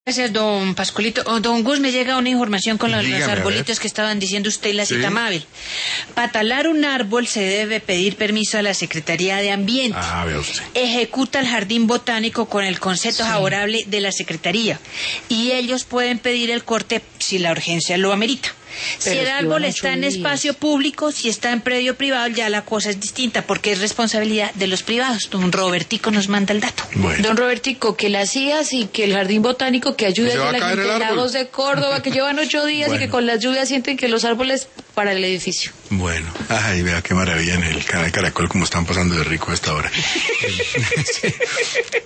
Gracias, don Pascualito. Don Gus, me llega una información con los Dígame, arbolitos que estaban diciendo usted y la Sí. cita Mabel. Para talar un árbol se debe pedir permiso a la Secretaría de Ambiente. Vea usted. Ejecuta el jardín botánico con el concepto favorable de la Secretaría. Y ellos pueden pedir el corte si la urgencia lo amerita. Si Pero el es que árbol van está 8 en días. espacio público, si está en predio privado, ya la cosa es distinta, porque es responsabilidad de los privados. Don Robertico nos manda el dato. Bueno. Don Robertico, que las IAS y que el Jardín Botánico que ayude ¿Se va a a la caer gente el de árbol? Lagos de Córdoba, que llevan 8 días y Bueno. que con las lluvias sienten que los árboles para el edificio. Bueno, ay, vea qué maravilla en el canal Caracol, como están pasando de rico a esta hora.